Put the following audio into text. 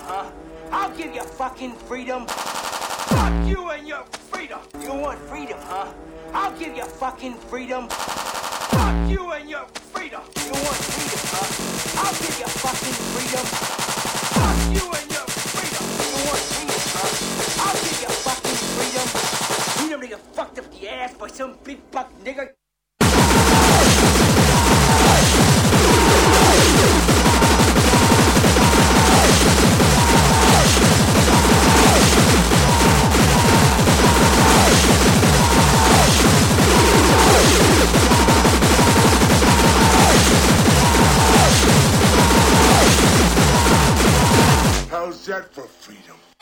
huh? I'll give you fucking freedom. Fuck you and your freedom. You want freedom, huh? I'll give you fucking freedom. Fuck you and your freedom. You want freedom, huh? I'll give you fucking freedom. Fuck you and your freedom. You want freedom, huh? I'll give you fucking freedom. Freedom to get fucked up the ass by some big buck nigger. How's that for freedom?